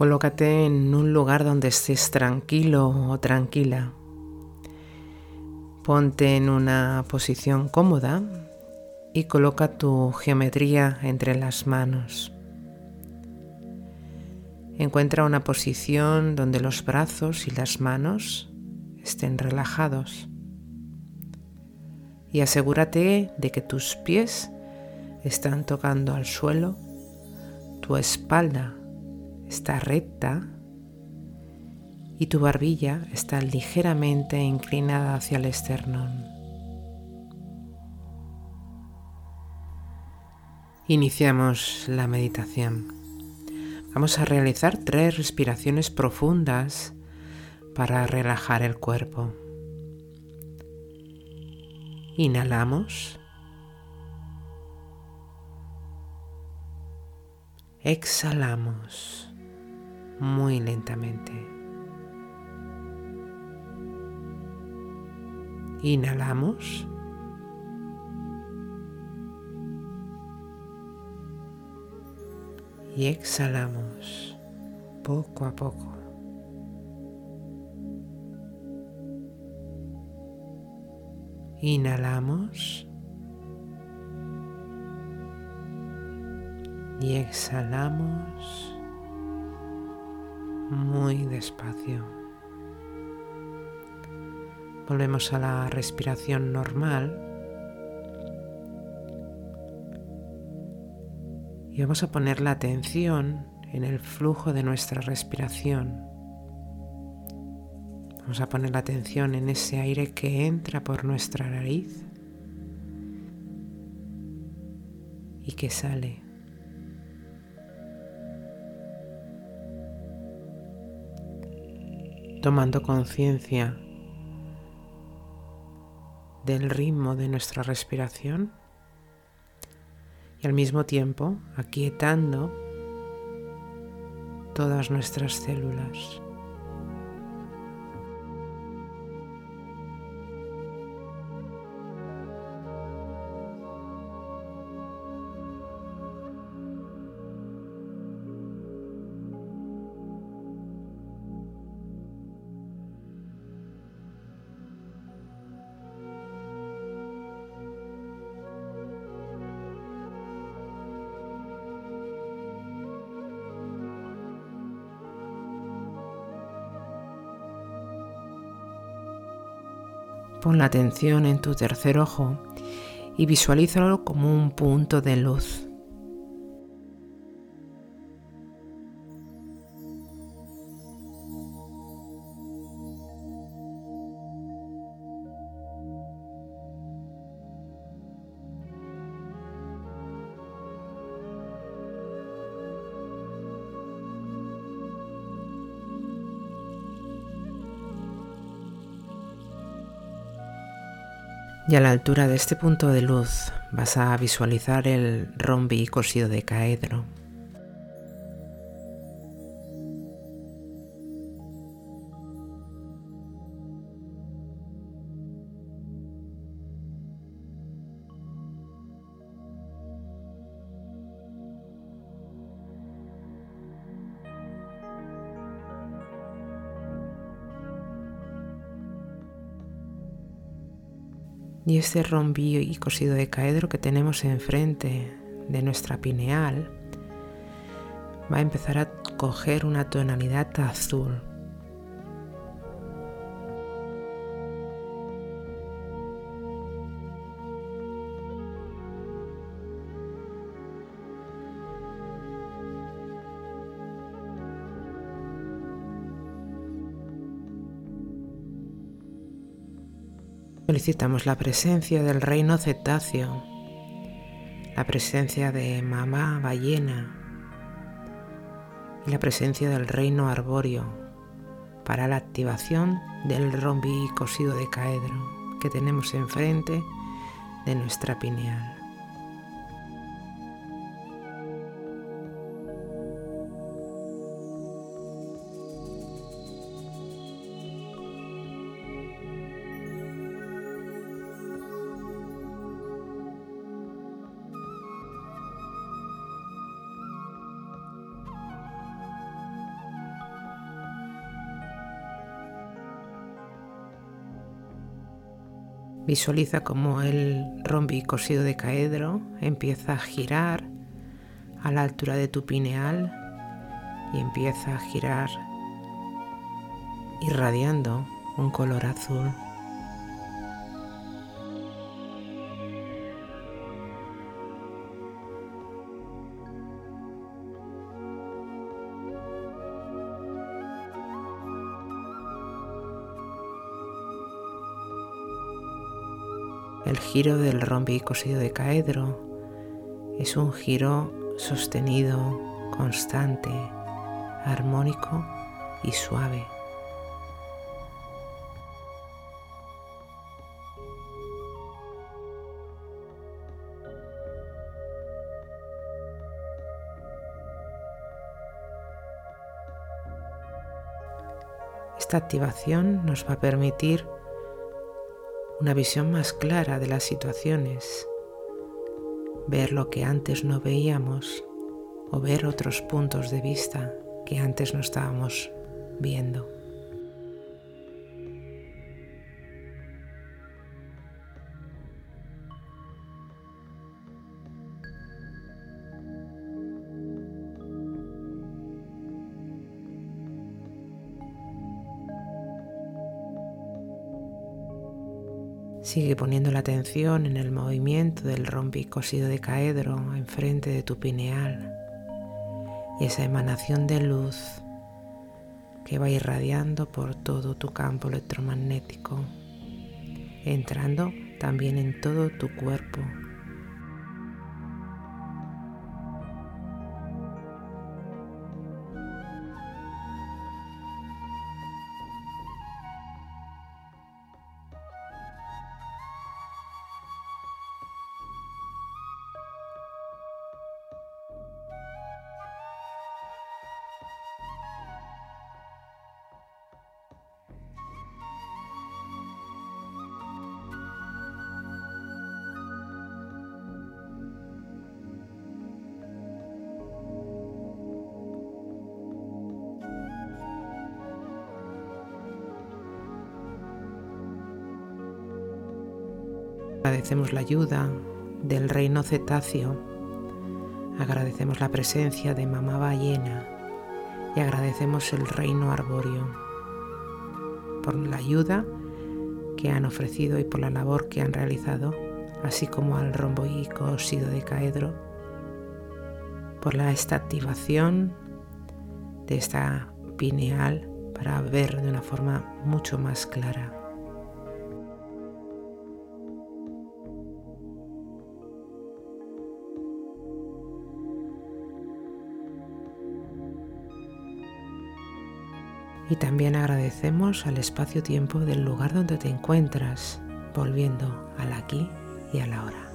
Colócate en un lugar donde estés tranquilo o tranquila. Ponte en una posición cómoda y coloca tu geometría entre las manos. Encuentra una posición donde los brazos y las manos estén relajados y asegúrate de que tus pies están tocando al suelo, tu espalda está recta y tu barbilla está ligeramente inclinada hacia el esternón. Iniciamos la meditación. Vamos a realizar 3 respiraciones profundas para relajar el cuerpo. Inhalamos. Exhalamos muy lentamente. Inhalamos. Y exhalamos poco a poco. Inhalamos. Y exhalamos muy despacio. Volvemos a la respiración normal. Y vamos a poner la atención en el flujo de nuestra respiración. Vamos a poner la atención en ese aire que entra por nuestra nariz y que sale. Tomando conciencia del ritmo de nuestra respiración y al mismo tiempo aquietando todas nuestras células. Pon la atención en tu tercer ojo y visualízalo como un punto de luz. Y a la altura de este punto de luz vas a visualizar el rombiicosidodecaedro. Y este rombiicosidodecaedro que tenemos enfrente de nuestra pineal va a empezar a coger una tonalidad azul. Solicitamos la presencia del reino cetáceo, la presencia de mamá ballena y la presencia del reino arbóreo para la activación del rombiicosidodecaedro que tenemos enfrente de nuestra pineal. Visualiza cómo el rombicosidodecahedro empieza a girar a la altura de tu pineal y empieza a girar irradiando un color azul. El giro del rombicosidodecahedro es un giro sostenido, constante, armónico y suave. Esta activación nos va a permitir una visión más clara de las situaciones, ver lo que antes no veíamos o ver otros puntos de vista que antes no estábamos viendo. Sigue poniendo la atención en el movimiento del rombicosidodecahedro enfrente de tu pineal y esa emanación de luz que va irradiando por todo tu campo electromagnético, entrando también en todo tu cuerpo. Agradecemos la ayuda del reino cetáceo, agradecemos la presencia de mamá ballena y agradecemos el reino arbóreo por la ayuda que han ofrecido y por la labor que han realizado, así como al rombicosidodecahedro por esta activación de esta pineal para ver de una forma mucho más clara. Y también agradecemos al espacio-tiempo del lugar donde te encuentras, volviendo al aquí y a la ahora.